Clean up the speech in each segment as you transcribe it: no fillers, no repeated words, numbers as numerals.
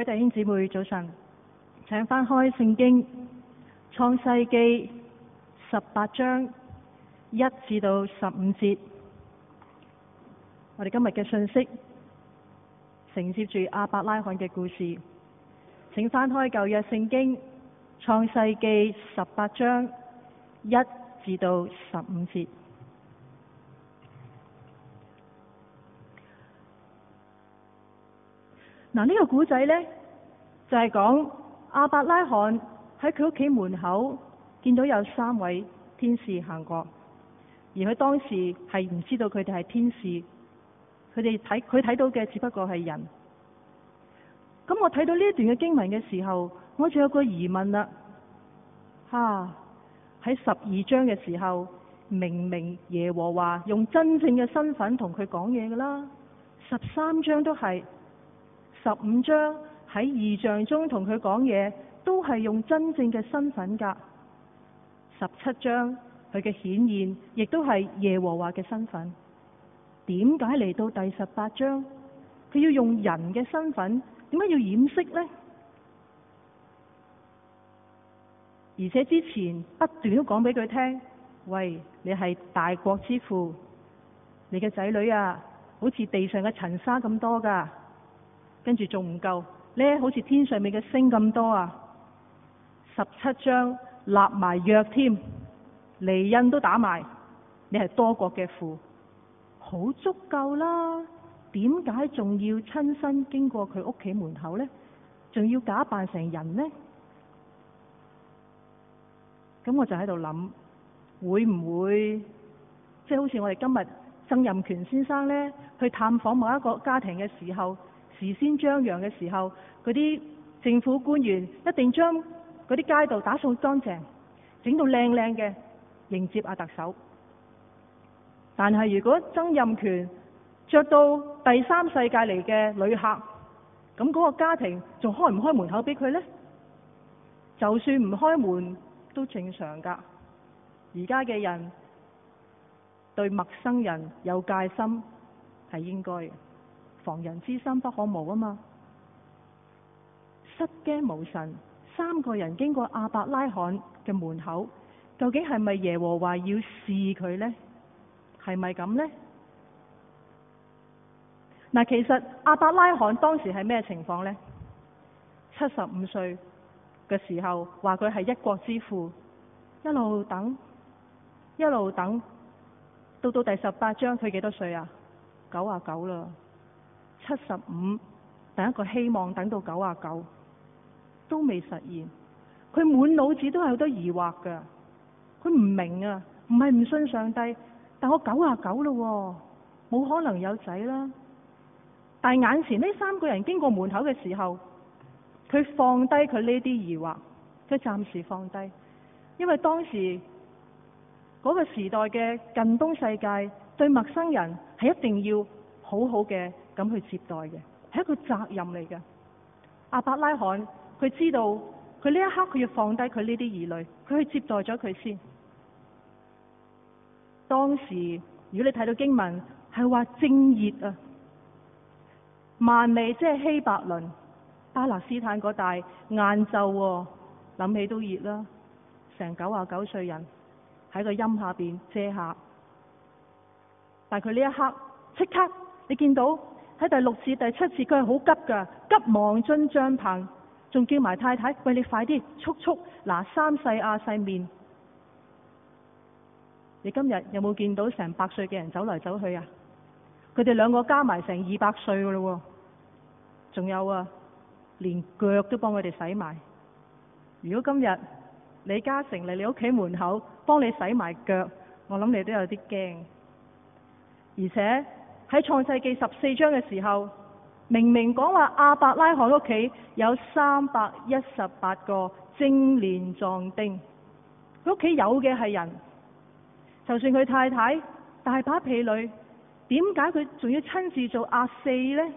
各位弟兄姊妹早晨，請翻開聖經創世記18章1至到15節。我哋今日嘅信息承接住亞伯拉罕嘅故事，請翻開舊約聖經創世記18章1至到15節。嗱，呢個古仔呢，就係講亞伯拉罕喺佢屋企門口見到有3位天使行過，而佢當時係唔知道佢哋係天使，佢睇到嘅只不過係人。咁我睇到呢一段嘅經文嘅時候，我就有個疑問啦。喺12章嘅時候，明明耶和華用真正嘅身份同佢講嘢㗎啦，13章都係。15章喺異象中同佢講嘢，都係用真正嘅身份㗎。17章佢嘅顯現，亦都係耶和華嘅身份。點解嚟到第18章，佢要用人嘅身份？點解要掩飾呢？而且之前不斷都講俾佢聽，喂，你係大國之父，你嘅仔女啊，好似地上嘅塵沙咁多㗎。跟住仲唔夠呢？好似天上面嘅星咁多啊！17章立埋約添，離印都打埋，你係多國嘅父，好足夠啦。點解仲要親身經過佢屋企門口呢？仲要假扮成人呢？咁我就喺度諗，會唔會即係好似我哋今日曾蔭權先生呢，去探訪某一個家庭嘅時候，事先張揚嘅時候，嗰啲政府官員一定將嗰啲街道打掃乾淨，整到靚靚嘅迎接阿特首。但係如果曾蔭權着到第3世界嚟嘅旅客，咁嗰個家庭仲開唔開門口俾佢呢？就算唔開門都正常㗎。而家嘅人對陌生人有戒心係應該嘅。防人之心不可無啊嘛！失驚無神，3個人經過亞伯拉罕嘅門口，究竟係咪耶和華要試佢呢？係咪咁呢？嗱，其實亞伯拉罕當時係咩情況呢？75歲嘅時候話佢係一國之父，一路等，一路等，到第18章佢幾多歲啊？99啦。75，等一個希望等到99都未實現，佢滿腦子都係好多疑惑㗎。佢唔明啊，唔係唔信上帝，但我99咯，冇可能有仔啦。但係眼前呢3個人經過門口嘅時候，佢放低佢呢啲疑惑，佢暫時放低，因為當時嗰個時代嘅近東世界對陌生人係一定要好好嘅咁去接待嘅，係一個責任嚟嘅。亞伯拉罕佢知道佢呢一刻佢要放低佢呢啲疑慮，佢去接待咗佢先。當時如果你睇到經文係話正熱啊，萬里即係希伯倫巴勒斯坦嗰帶晏晝，諗起都熱啦。成99歲人喺個陰下邊遮下，但係佢呢一刻即刻你見到。喺第6至第7節，佢係好急㗎，急忙進帳棚，仲叫埋太太，喂，你快啲，速拿3細亞細麵。你今日有冇見到成100歲嘅人走嚟走去啊？佢哋2個加埋成200歲㗎咯，仲有啊，連腳都幫佢哋洗埋。如果今日李嘉誠嚟你屋企門口幫你洗埋腳，我諗你都有啲驚。而且喺創世記14章嘅時候，明明講話亞伯拉罕屋企有318個精練壯丁，佢屋企有嘅係人，就算佢太太大把婢女，點解佢仲要親自做亞4呢？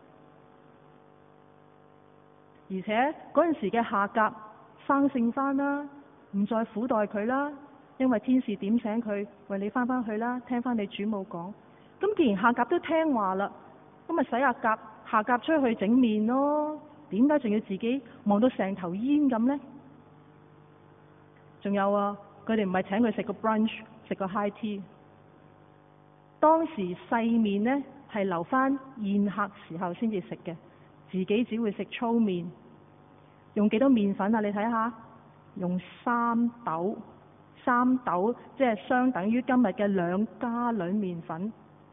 而且嗰陣時嘅夏甲生性翻啦，唔再苦待佢啦，因為天使點醒佢，喂，你翻返去啦，聽翻你主母講。咁既然夏甲都聽話啦，咁咪使夏甲出去整麵咯， 點解仲要自己望到成頭煙咁呢？仲有啊，佢哋唔係請佢食個 brunch， 食個 high tea。當時細麵呢係留翻宴客時候先至食嘅，自己只會食粗麵。用幾多麵粉啊？你睇下，用3斗，3斗即係相等於今日嘅2加侖麵粉。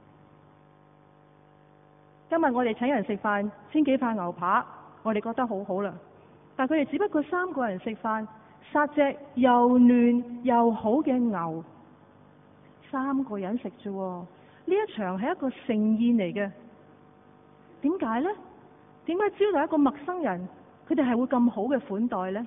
今日我哋請人食飯，煎幾塊牛扒，我哋覺得好好啦。但佢哋只不過3個人食飯，殺隻又嫩又好嘅牛，3個人食啫。呢一場係一個盛宴嚟嘅，點解呢？點解招待一個陌生人，佢哋係會咁好嘅款待呢？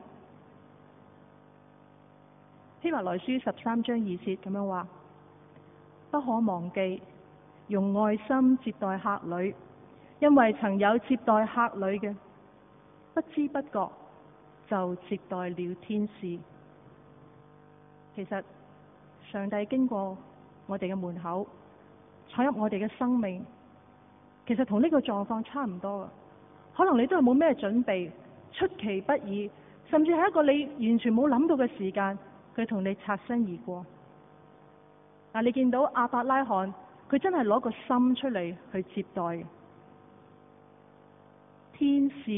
希伯來書13章2節咁樣話：不可忘記用愛心接待客旅，因為曾有接待客旅嘅，不知不覺就接待了天使。其實上帝經過我哋嘅門口，闖入我哋嘅生命，其實同呢個狀況差唔多㗎。可能你都係冇咩準備，出其不意，甚至係一個你完全冇諗到嘅時間，佢同你擦身而過。但你見到亞伯拉罕，佢真係攞個心出嚟去接待嘅。天使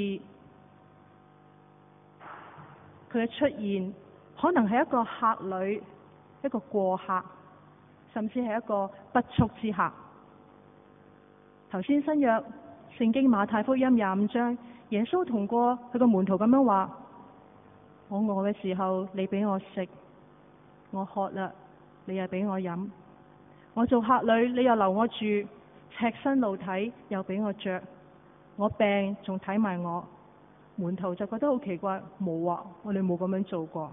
佢嘅出現，可能係一個客旅，一個過客，甚至係一個不速之客。頭先新約聖經馬太福音25章，耶穌同過佢個門徒咁樣話：我餓嘅時候，你俾我食；我渴啦，你又俾我飲；我做客旅，你又留我住；赤身露體，又俾我着；我病，仲睇埋我。門徒就覺得好奇怪，冇啊，我哋冇咁樣做過。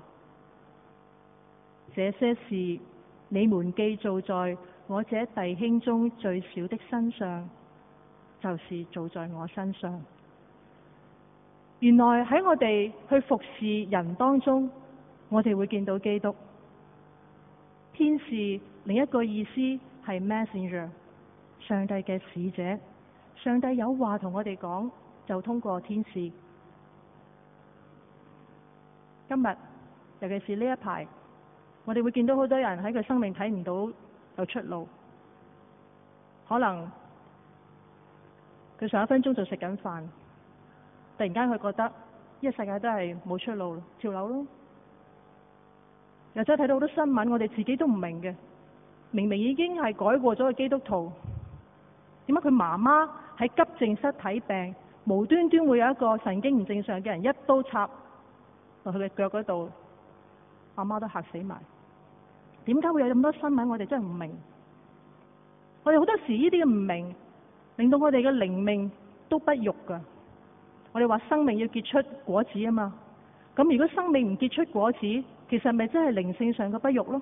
這些事你們既做在我這弟兄中最小的身上，就是做在我身上。原來喺我哋去服侍人當中，我哋會見到基督。天使另一個意思係 messenger， 上帝嘅使者。上帝有話同我哋講，就通過天使。今日尤其是呢一排，我哋會見到好多人喺佢生命睇唔到有出路，可能佢上1分鐘就食緊飯，突然間佢覺得呢個世界都係冇出路，跳樓咯。又再睇到好多新聞，我哋自己都唔明嘅，明明已經係改過咗嘅基督徒，點解佢媽媽喺急症室睇病，無端端會有一個神經唔正常嘅人一刀插落佢嘅腳嗰度，阿媽都嚇死埋。點解會有咁多新聞？我哋真係唔明。我哋好多時呢啲嘅唔明，令到我哋嘅靈命都不育噶。我哋話生命要結出果子啊嘛。咁如果生命唔結出果子，其實咪真係靈性上嘅不育咯？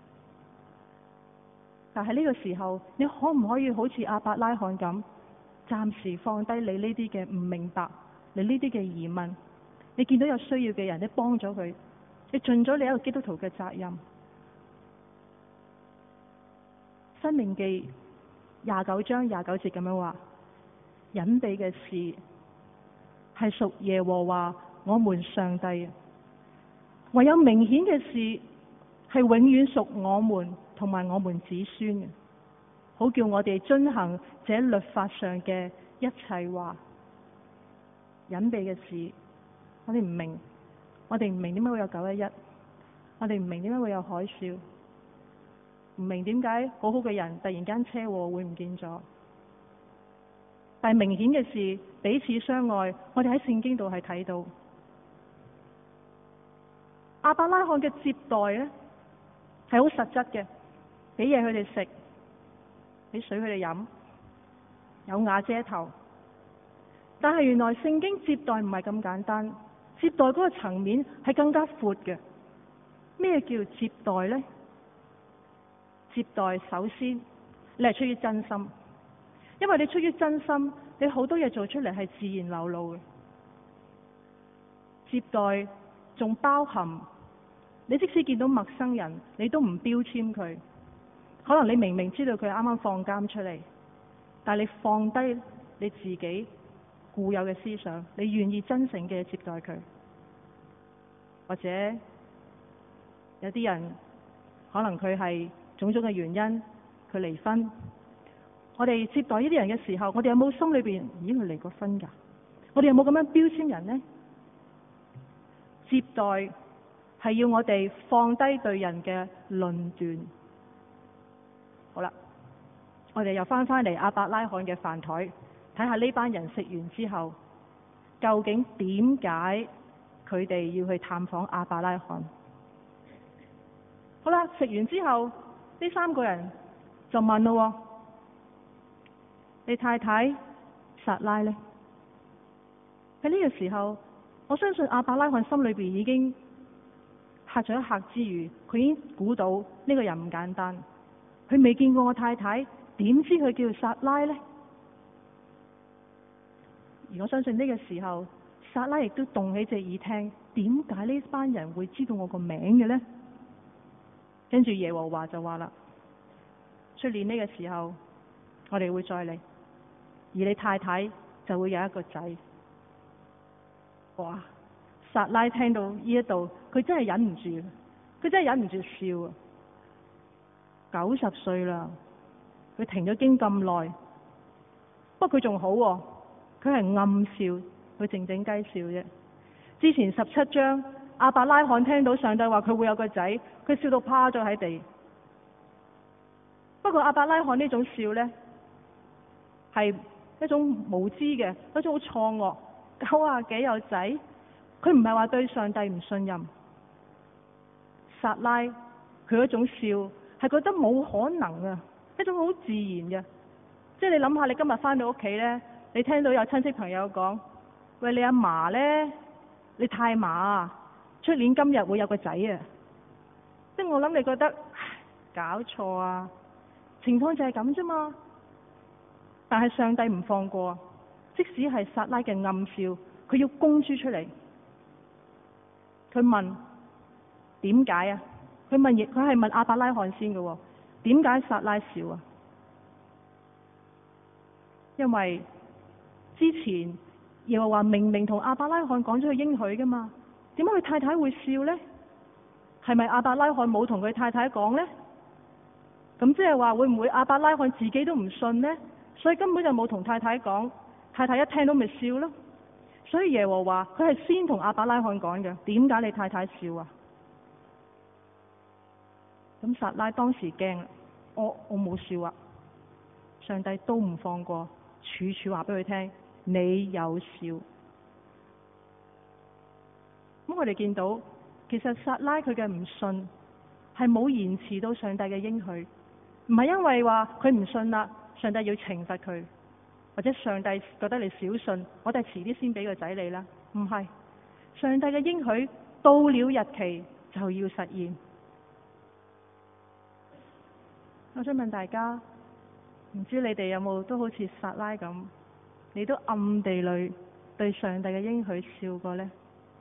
但係呢個時候，你可唔可以好似亞伯拉罕咁，暫時放低你呢啲嘅唔明白，你呢啲嘅疑問？你見到有需要嘅人，你幫咗佢，你盡咗你一個基督徒嘅責任。申命記29章29節咁樣話：隱秘嘅事係屬耶和華我們上帝，唯有明顯嘅事係永遠屬我們同埋我們子孫嘅，好叫我哋遵行這律法上嘅一切話。隱秘嘅事我哋唔明，我哋唔明點解會有911，我哋唔明點解會有海嘯，唔明點解好好嘅人突然間車禍會唔見咗。但係明顯嘅事，彼此相愛，我哋喺聖經度係睇到。亞伯拉罕嘅接待呢係好實質嘅，俾嘢佢哋食，俾水佢哋飲，有瓦遮頭。但係原來聖經接待唔係咁簡單，接待嗰個層面係更加闊嘅。咩叫接待呢？接待首先你係出於真心，因為你出於真心，你好多嘢做出嚟係自然流露嘅。接待仲包含你即使見到陌生人，你都唔標籤佢。可能你明明知道佢啱啱放監出嚟，但係你放低你自己固有嘅思想，你願意真誠嘅接待佢。或者有啲人可能佢係種種嘅原因，佢離婚。我哋接待呢啲人嘅時候，我哋有冇心裏邊，咦，佢離過婚㗎？我哋有冇咁樣標籤人呢？接待係要我哋放低對人嘅論斷。好啦，我哋又翻嚟亞伯拉罕嘅飯台，睇下呢班人食完之後，究竟點解佢哋要去探訪亞伯拉罕？好啦，食完之後，呢三個人就問咯，你太太撒拉呢？喺呢個時候，我相信亞伯拉罕心裏邊已經嚇咗一嚇之餘，佢已經估到呢個人唔簡單。佢未見過我太太，點知佢叫撒拉呢？而我相信呢個時候，撒拉亦都動起隻耳聽，點解呢班人會知道我個名嘅呢？跟住耶和華就話啦，出年呢個時候，我哋會再嚟，而你太太就會有一個仔。哇！撒拉聽到呢一度，佢真係忍唔住，佢真係忍唔住笑啊！90歲啦，佢停咗經咁耐，不過佢仲好喎，佢係暗笑，佢靜靜雞笑啫。之前17章，亞伯拉罕聽到上帝話佢會有個仔，佢笑到趴咗喺地。不過亞伯拉罕呢種笑呢，係一種無知嘅，一種好錯愕。90幾有仔，佢唔係話對上帝唔信任。撒拉佢嗰種笑係覺得冇可能啊，一種好自然嘅。即係你諗下，你今日翻到屋企呢，你聽到有親戚朋友講，喂，你阿嫲呢？你太嫲啊，出年今日會有個仔啊！即係我諗你覺得搞錯啊，情況就係咁啫嘛。但係上帝唔放過，即使係撒拉嘅暗笑，佢要公諸出嚟。佢問點解啊？佢係問亞伯拉罕先嘅，點解撒拉笑啊？因為之前耶和華明明同亞伯拉罕講咗佢應許噶嘛，點解佢太太會笑呢？係咪亞伯拉罕冇同佢太太講呢？咁即係話會唔會亞伯拉罕自己都唔信呢？所以根本就冇同太太講，太太一聽到咪笑咯。所以耶和華佢係先同亞伯拉罕講嘅，點解你太太笑啊？咁撒拉當時驚啦，我冇笑啊！上帝都唔放過，處處話俾佢聽，你有笑。咁我哋見到，其實撒拉佢嘅唔信係冇延遲到上帝嘅應許，唔係因為話佢唔信啦，上帝要懲罰佢，或者上帝覺得你小信，我哋遲啲先俾個仔你啦。唔係，上帝嘅應許到了日期就要實現。我想問大家，唔知你哋有冇都好似撒拉咁，你都暗地裏對上帝嘅應許笑過呢？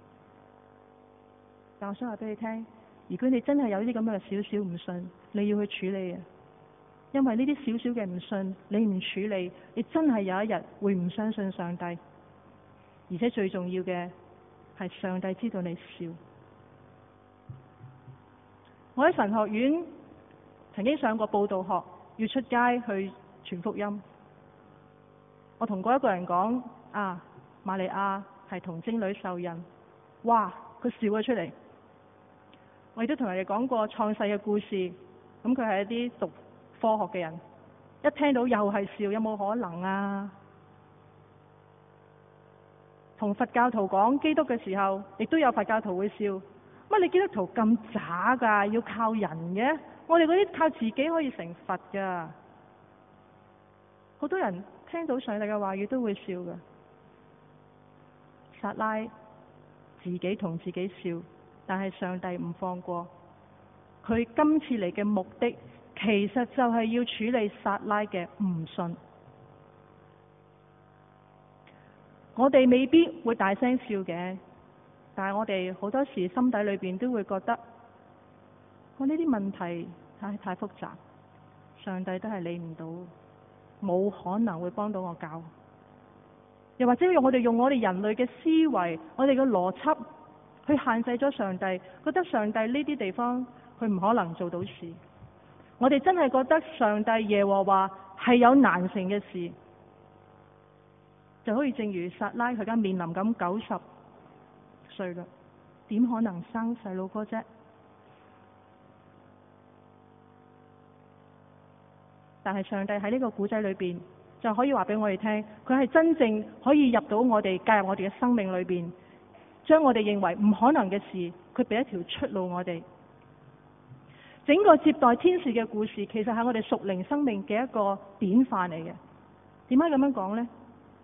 但我想話俾你聽，如果你真係有啲咁嘅少少唔信，你要去處理啊！因為呢啲少少嘅唔信，你唔處理，你真係有一日會唔相信上帝。而且最重要嘅係上帝知道你笑。我喺神學院曾經上過佈道學，要出街去傳福音。我同過一個人講啊，瑪利亞係童貞女受孕，哇！佢笑咗出嚟。我亦都同人哋講過創世嘅故事，咁佢係一啲讀科學嘅人，一聽到又係笑，有冇可能啊？同佛教徒講基督嘅時候，亦都有佛教徒會笑，乜你基督徒咁渣㗎？要靠人嘅？我哋嗰啲靠自己可以成佛㗎。好多人聽到上帝嘅話語都會笑㗎。撒拉自己同自己笑，但係上帝唔放過佢。今次嚟嘅目的其實就係要處理撒拉嘅唔信。我哋未必會大聲笑嘅，但係我哋好多時心底裏邊都會覺得，我呢啲問題太複雜，上帝都係理唔到，冇可能會幫到我搞。 又或者用我哋人類嘅思維、我哋嘅邏輯去限制咗上帝，覺得上帝呢啲地方佢唔可能做到事。我哋真係覺得上帝耶和華係有難成嘅事，就好似正如撒拉佢而家面臨咁90歲啦，點可能生細路哥啫？但係上帝喺呢個古仔裏邊就可以話俾我哋聽，佢係真正可以入到我哋，介入我哋嘅生命裏邊，將我哋認為唔可能嘅事，佢俾一條出路我哋。整個接待天使嘅故事，其實係我哋屬靈生命嘅一個典範嚟嘅。點解咁樣講呢？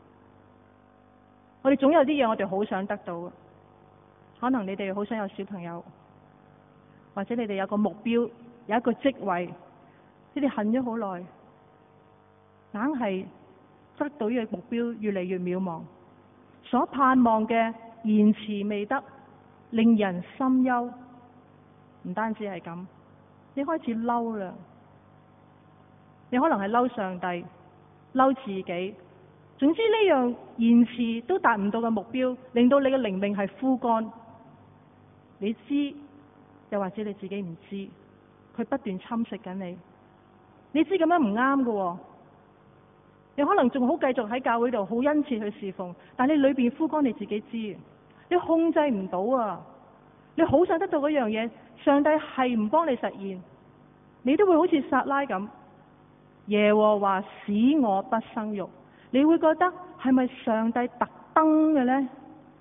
我哋總有啲嘢我哋好想得到嘅，可能你哋好想有小朋友，或者你哋有個目標，有一個職位，你哋恨咗好耐，硬係得到呢個目標越嚟越渺茫，所盼望嘅延遲未得，令人心憂。唔單止係咁，你開始嬲啦，你可能係嬲上帝，嬲自己，總之呢樣延遲都達唔到嘅目標，令到你嘅靈命係枯乾。你知，又或者你自己唔知，佢不斷侵蝕緊你。你知咁樣唔啱㗎，你可能仲好繼續喺教會度好殷切去侍奉，但你裏邊枯乾，你自己知，你控制唔到啊！你好想得到嗰樣嘢，上帝係唔幫你實現，你都會好似撒拉咁，耶和華使我不生育，你會覺得係咪上帝特登嘅呢？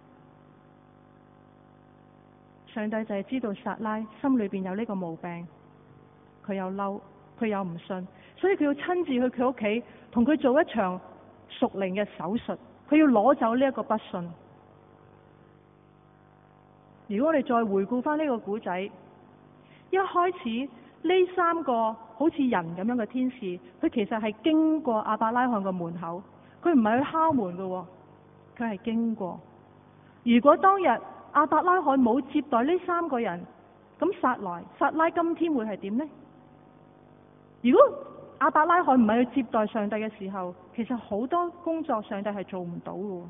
上帝就係知道撒拉心裏邊有呢個毛病，佢有嬲，佢有唔信，所以佢要親自去佢屋企同佢做一場屬靈嘅手術，佢要攞走呢一個不信。如果我哋再回顧翻呢個古仔，一開始呢3個好似人咁樣嘅天使，佢其實係經過亞伯拉罕個門口，佢唔係去敲門嘅，佢係經過。如果當日亞伯拉罕冇接待呢3個人，咁撒拉今天會係點呢？如果亞伯拉罕唔係去接待上帝嘅時候，其實好多工作上帝係做唔到嘅。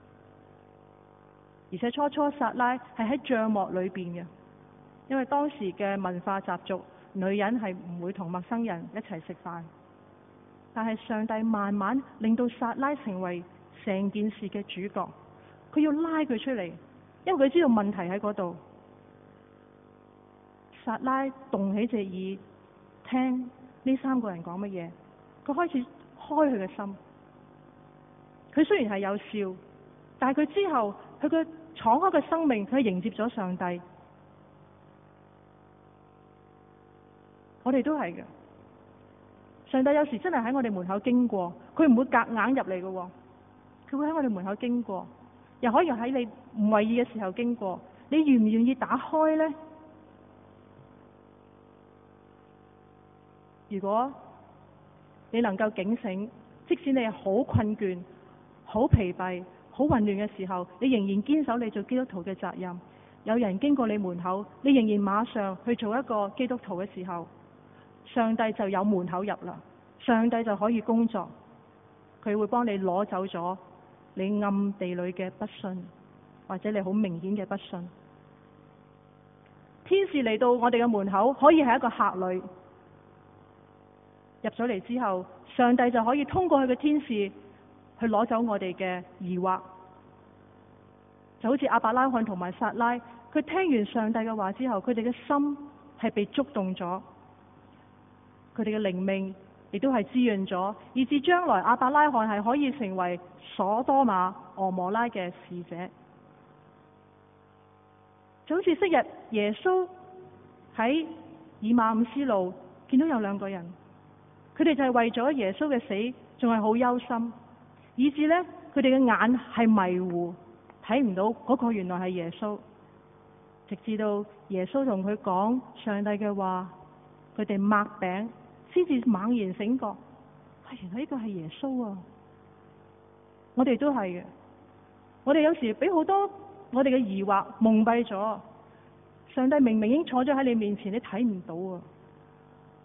而且初撒拉係喺帳幕裏邊嘅，因為當時嘅文化習俗，女人係唔會同陌生人一齊食飯。但係上帝慢慢令到撒拉成為成件事嘅主角，佢要拉佢出嚟，因為佢知道問題喺嗰度。撒拉動起隻耳聽呢3個人講乜嘢，佢開始開佢嘅心。佢雖然係有笑，但係佢之後佢嘅敞開嘅生命，佢迎接咗上帝。我哋都係嘅，上帝有時真係喺我哋門口經過，佢唔會夾硬入嚟嘅，佢會喺我哋門口經過，又可以喺你唔為意嘅時候經過。你願唔願意打開呢？如果你能夠警醒，即使你係好困倦、好疲憊、好混亂嘅時候，你仍然堅守你做基督徒嘅責任。有人經過你門口，你仍然馬上去做一個基督徒嘅時候，上帝就有門口入啦，上帝就可以工作，佢會幫你攞走咗你暗地裏嘅不信，或者你好明顯嘅不信。天使嚟到我哋嘅門口，可以係一個客旅，入咗嚟之後，上帝就可以通過佢嘅天使去攞走我哋嘅疑惑。就好似亞伯拉罕同埋撒拉，佢聽完上帝嘅話之後，佢哋嘅心係被觸動咗，佢哋嘅靈命亦都係滋潤咗，以至將來亞伯拉罕係可以成為所多瑪、蛾摩拉嘅使者。就好似昔日耶穌喺以馬忤斯路見到有2個人，佢哋就係為咗耶穌嘅死仲係好憂心，以至呢，佢哋嘅眼係迷糊，睇唔到嗰個原來係耶穌。直至到耶穌同佢講上帝嘅話，佢哋擘餅先至猛然醒覺，原來呢個係耶穌啊！我哋都係嘅，我哋有時俾好多我哋嘅疑惑蒙蔽咗。上帝明明已經坐咗喺你面前，你睇唔到啊！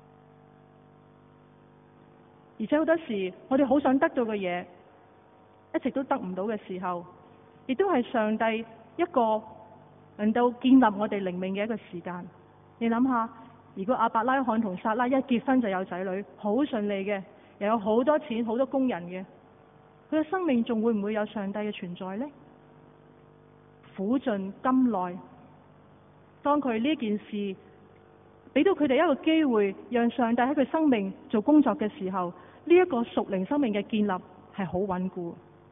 而且好多時我哋好想得到嘅嘢， 一直都得唔到嘅時候，亦都係上帝一個能夠建立我哋靈命嘅一個時間。你諗下，如果亞伯拉罕同撒拉一結婚就有仔女，好順利嘅，又有好多錢、好多工人嘅，佢嘅生命仲會唔會有上帝嘅存在呢？苦盡甘來，當佢呢件事俾到佢哋一個機會，讓上帝喺佢生命做工作嘅時候，呢一個屬靈生命嘅建立係好穩固。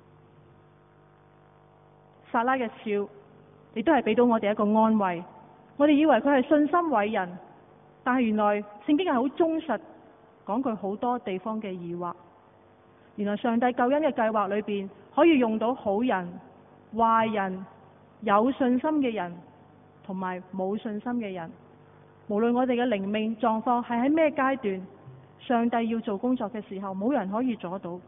撒拉嘅笑亦都係俾到我哋一個安慰。我哋以為佢係信心偉人，但係原來聖經係好忠實講佢好多地方嘅疑惑。原來上帝救恩嘅計劃裏邊可以用到好人、壞人、有信心嘅人同埋冇信心嘅人。無論我哋嘅靈命狀況係喺咩階段，上帝要做工作嘅時候，冇人可以阻到。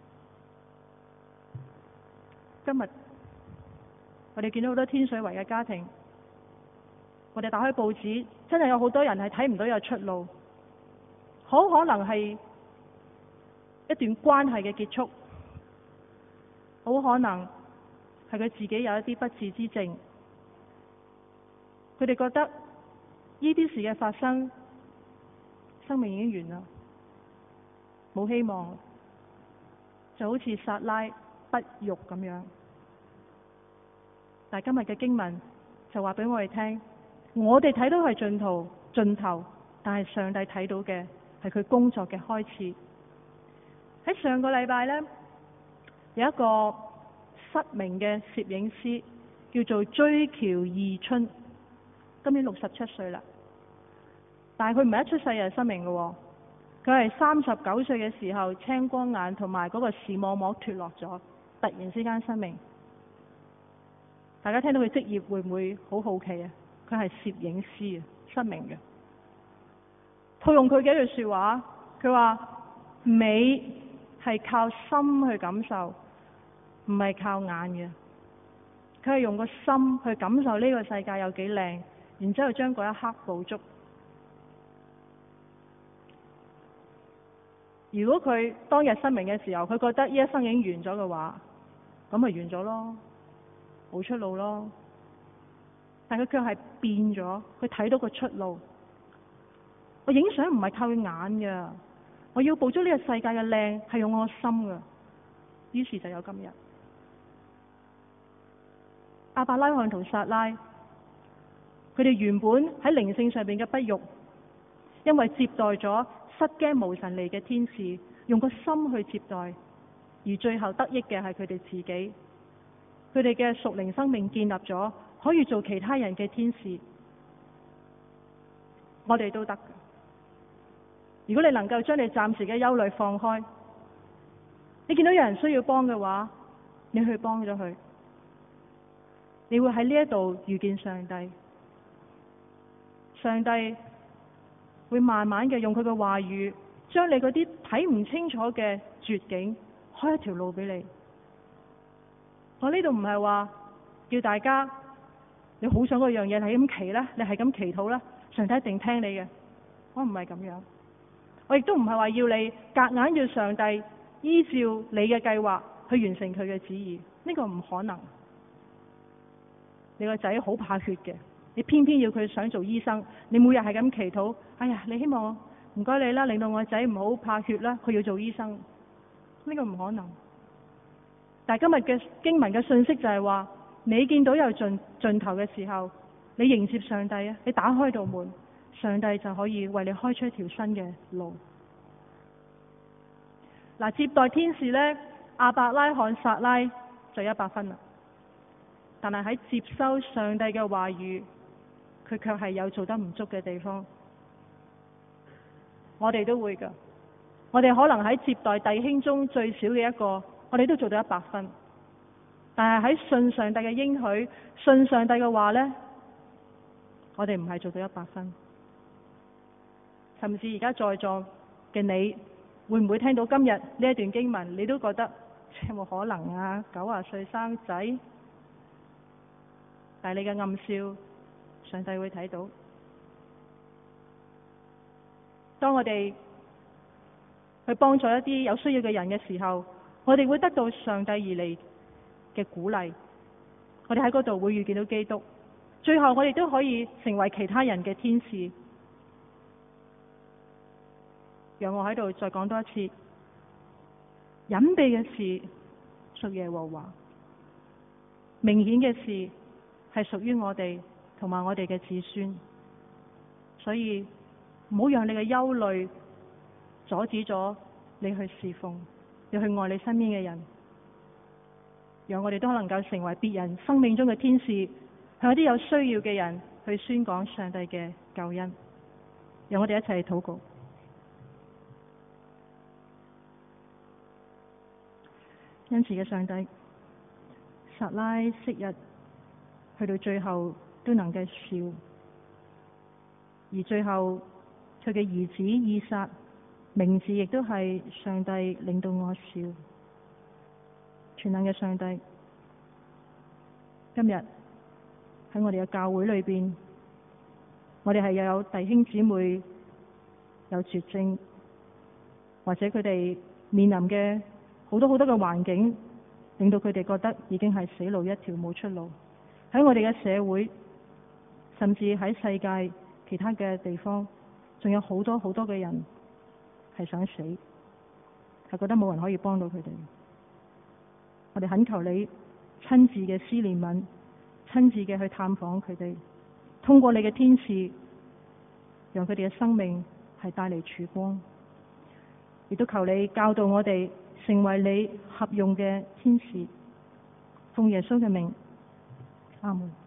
今日我哋見到好多天水圍嘅家庭，我哋打開報紙，真係有好多人係睇唔到有出路，好可能係一段關係嘅結束，好可能係佢自己有一啲不治之症。佢哋覺得呢啲事嘅發生，生命已經完啦，冇希望，就好似撒拉不育咁樣。但係今日嘅經文就話俾我哋聽，我哋睇到係盡頭，但係上帝睇到嘅係佢工作嘅開始。喺上個禮拜呢，有一個失明嘅攝影師叫做追喬義春，今年67歲啦。但係佢唔係一出世就失明嘅，佢係39歲嘅時候青光眼同埋嗰個視網膜脫落咗，突然之間失明。大家聽到佢職業會唔會好好奇啊？佢係攝影師啊，失明嘅。套用佢嘅一句說話，佢話美係靠心去感受，唔係靠眼嘅。佢係用個心去感受呢個世界有幾靚，然之後將嗰一刻捕捉。如果佢當日失明嘅時候，佢覺得呢一生已經完咗嘅話，咁咪完咗咯，冇出路咯。但佢卻係變咗，佢睇到個出路。我影相唔係靠佢眼嘅，我要捕捉呢個世界嘅靚係用我個心嘅。於是就有今日。亞伯拉罕同撒拉，佢哋原本喺靈性上邊嘅不育，因為接待咗失驚無神嚟嘅天使，用個心去接待，而最後得益嘅係佢哋自己。佢哋嘅屬靈生命建立咗，可以做其他人嘅天使。我哋都得。如果你能夠將你暫時嘅憂慮放開，你見到有人需要幫嘅話，你去幫咗佢，你會喺呢一度遇見上帝。上帝會慢慢嘅用佢嘅話語，將你嗰啲睇唔清楚嘅絕境開一條路俾你。我呢度唔係話叫大家你好想嗰樣嘢係咁祈啦，你係咁祈禱啦，上帝一定聽你嘅。我唔係咁樣，我亦都唔係話要你夾硬要上帝依照你嘅計劃去完成佢嘅旨意，呢個唔可能。你個仔好怕血嘅，你偏偏要佢想做醫生，你每日係咁祈禱，哎呀，你希望唔該你啦，令到我個仔唔好怕血啦，佢要做醫生，呢個唔可能。但係今日嘅經文嘅信息就係話，你見到有盡頭嘅時候，你迎接上帝啊，你打開道門，上帝就可以為你開出一條新嘅路。嗱，接待天使呢，亞伯拉罕撒拉就100分啦。但係喺接收上帝嘅話語，佢卻係有做得唔足嘅地方。我哋都會㗎，我哋可能喺接待弟兄中最少嘅一個，我哋都做到100分。但係喺信上帝嘅應許、信上帝嘅話呢，我哋唔係做到100分。甚至而家在座嘅你，會唔會聽到今日呢一段經文，你都覺得有冇可能啊？90歲生仔？但係你嘅暗笑，上帝會睇到。當我哋去幫助一啲有需要嘅人嘅時候， 我哋會得到上帝而嚟嘅鼓勵，我哋喺嗰度會遇見到基督，最後我哋都可以成為其他人嘅天使。讓我喺度再講多一次，隱秘嘅事屬耶和華，明顯嘅事係屬於我哋同埋我哋嘅子孫。所以唔好讓你嘅憂慮阻止咗你去侍奉，你去愛你身邊嘅人。讓我哋都能夠成為別人生命中嘅天使，向一啲有需要嘅人去宣講上帝嘅救恩。讓我哋一齊禱告。恩慈嘅上帝，撒拉昔日去到最後都能夠笑，而最後佢嘅兒子以撒名字亦都係上帝令到我笑。全能嘅上帝，今日喺我哋嘅教會裏邊，我哋係又有弟兄姊妹有絕症，或者佢哋面臨嘅好多嘅環境，令到佢哋覺得已經係死路一條，冇出路。喺我哋嘅社會，甚至喺世界其他嘅地方，仲有好多嘅人係想死，係覺得冇人可以幫到佢哋。我哋懇求你親自嘅施憐憫，親自嘅去探訪佢哋，通過你嘅天使，讓佢哋嘅生命係帶嚟曙光。亦都求你教導我哋成為你合用嘅天使。奉耶穌嘅名，阿門。